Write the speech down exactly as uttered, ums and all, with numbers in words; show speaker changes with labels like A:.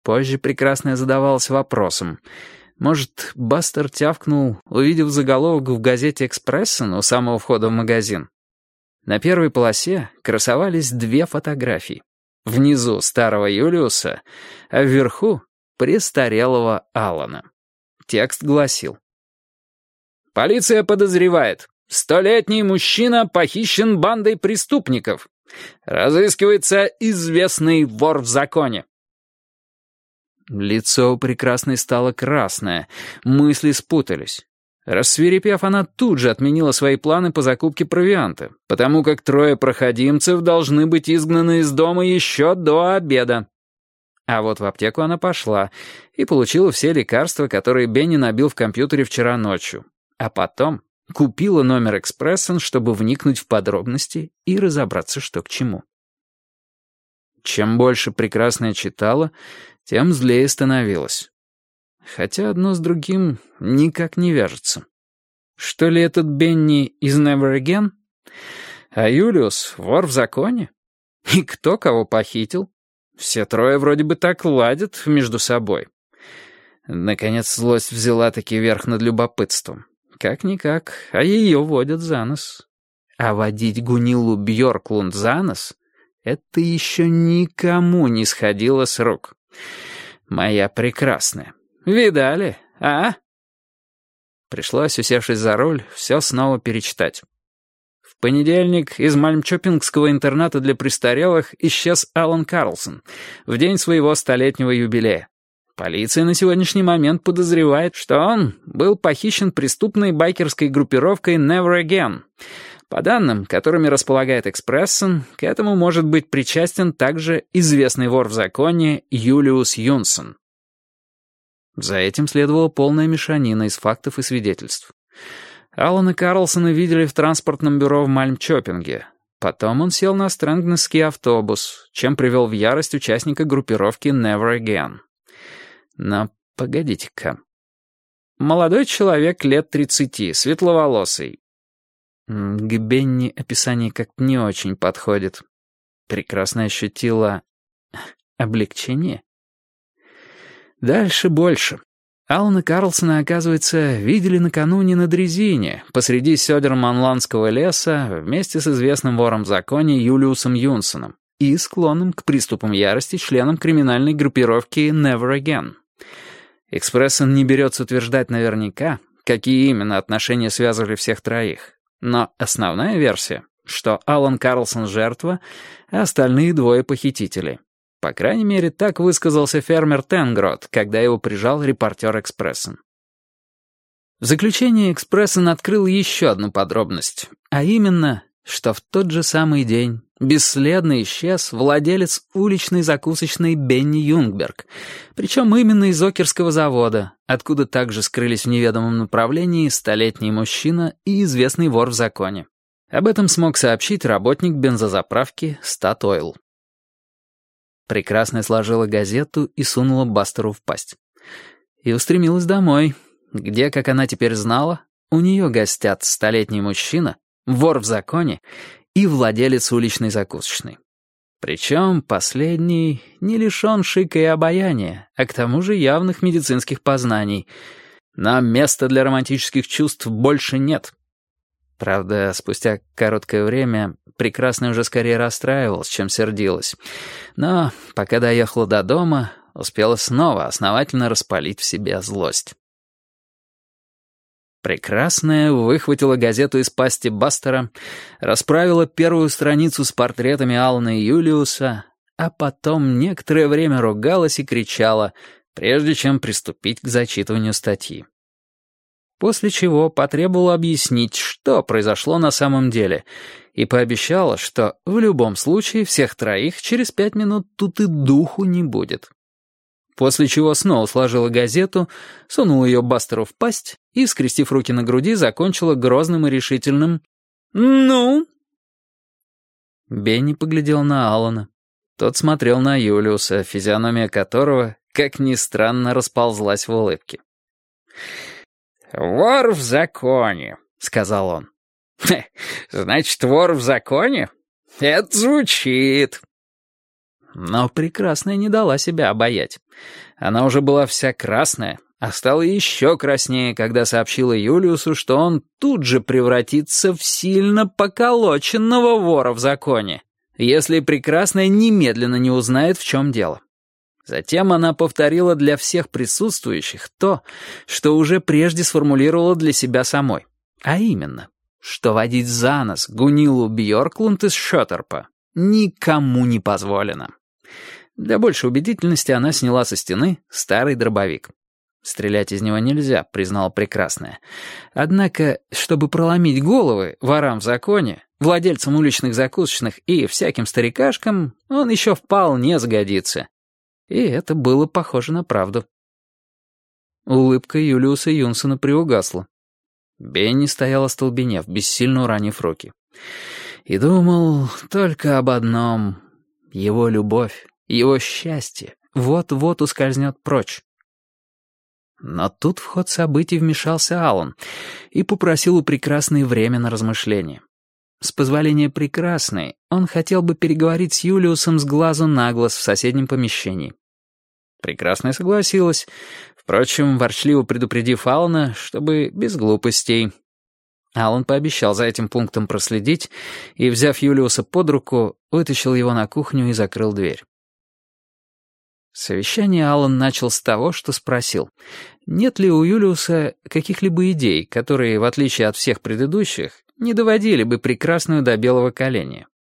A: Позже Прекрасная задавалась вопросом. Может, Бастер тявкнул, увидев заголовок в газете «Экспрессен» у самого входа в магазин? На первой полосе красовались две фотографии. Внизу старого Юлиуса, а вверху престарелого Алана. Текст гласил: «Полиция подозревает. Столетний мужчина похищен бандой преступников. Разыскивается известный вор в законе». Лицо у Прекрасной стало красное, мысли спутались. Рассвирепев, она тут же отменила свои планы по закупке провианта, потому как трое проходимцев должны быть изгнаны из дома еще до обеда. А вот в аптеку она пошла и получила все лекарства, которые Бенни набил в компьютере вчера ночью. А потом купила номер «Экспрессен», чтобы вникнуть в подробности и разобраться, что к чему. Чем больше Прекрасная читала, тем злее становилась. Хотя одно с другим никак не вяжется. Что ли этот Бенни из Never Again? А Юлиус — вор в законе? И кто кого похитил? Все трое вроде бы так ладят между собой. Наконец злость взяла-таки верх над любопытством. Как-никак, а ее водят за нос. А водить Гуниллу Бьорклунд за нос — это еще никому не сходило с рук. Моя Прекрасная. Видали, а? Пришлось, усевшись за руль, все снова перечитать. В понедельник из мальмчопингского интерната для престарелых исчез Алан Карлсон в день своего столетнего юбилея. Полиция на сегодняшний момент подозревает, что он был похищен преступной байкерской группировкой Never Again. По данным, которыми располагает «Экспрессен», к этому может быть причастен также известный вор в законе Юлиус Юнсон. За этим следовала полная мешанина из фактов и свидетельств. Алана Карлсона видели в транспортном бюро в Мальмчопинге. Потом он сел на стрэнгнесский автобус, чем привел в ярость участника группировки Never Again. Но погодите-ка. Молодой человек лет тридцати, светловолосый. К Бенни описание как-то не очень подходит. Прекрасно ощутила облегчение. Дальше больше. Алана Карлсона, оказывается, видели накануне на дрезине посреди Сёдерманландского леса вместе с известным вором в законе Юлиусом Юнсоном и склонным к приступам ярости членом криминальной группировки Never Again. «Экспрессен» не берется утверждать наверняка, какие именно отношения связывали всех троих. Но основная версия, что Алан Карлсон — жертва, а остальные двое — похитители. По крайней мере, так высказался фермер Тенгрот, когда его прижал репортер «Экспрессен». В заключение «Экспрессен» открыл еще одну подробность, а именно, что в тот же самый день бесследно исчез владелец уличной закусочной Бенни Юнгберг, причем именно из Окерского завода, откуда также скрылись в неведомом направлении столетний мужчина и известный вор в законе. Об этом смог сообщить работник бензозаправки «Статойл». Прекрасная сложила газету и сунула Бастеру в пасть. И устремилась домой, где, как она теперь знала, у нее гостят столетний мужчина, вор в законе и владелец уличной закусочной. Причем последний не лишен шика и обаяния, а к тому же явных медицинских познаний. Но места для романтических чувств больше нет. Правда, спустя короткое время Прекрасная уже скорее расстраивалась, чем сердилась. Но пока доехала до дома, успела снова основательно распалить в себе злость. Прекрасная выхватила газету из пасти Бастера, расправила первую страницу с портретами Алана и Юлиуса, а потом некоторое время ругалась и кричала, прежде чем приступить к зачитыванию статьи. После чего потребовала объяснить, что произошло на самом деле, и пообещала, что в любом случае всех троих через пять минут тут и духу не будет. После чего снова сложила газету, сунула ее Бастеру в пасть и, скрестив руки на груди, закончила грозным и решительным «Ну?». Бенни поглядел на Алана. Тот смотрел на Юлиуса, физиономия которого, как ни странно, расползлась в улыбке. «Вор в законе», — сказал он. «Значит, вор в законе? Это звучит». Но прекрасная не дала себя обаять. Она уже была вся красная, а стала еще краснее, когда сообщила Юлиусу, что он тут же превратится в сильно поколоченного вора в законе, если прекрасная немедленно не узнает, в чем дело. Затем она повторила для всех присутствующих то, что уже прежде сформулировала для себя самой, а именно, что водить за нос Гуниллу Бьорклунд из Шёторпа никому не позволено. Для большей убедительности она сняла со стены старый дробовик. Стрелять из него нельзя, признала прекрасная. Однако, чтобы проломить головы ворам в законе, владельцам уличных закусочных и всяким старикашкам, он еще вполне сгодится. И это было похоже на правду. Улыбка Юлиуса Юнсена приугасла. Бенни стоял остолбенев, бессильно уронив руки. И думал только об одном. Его любовь, его счастье вот-вот ускользнет прочь. Но тут в ход событий вмешался Аллан и попросил у прекрасной время на размышление. С позволения прекрасной, он хотел бы переговорить с Юлиусом с глазу на глаз в соседнем помещении. Прекрасная согласилась, впрочем, ворчливо предупредив Аллана, чтобы без глупостей. Аллан пообещал за этим пунктом проследить и, взяв Юлиуса под руку, вытащил его на кухню и закрыл дверь. Совещание Аллан начал с того, что спросил, нет ли у Юлиуса каких-либо идей, которые, в отличие от всех предыдущих, не доводили бы прекрасную до белого коленя.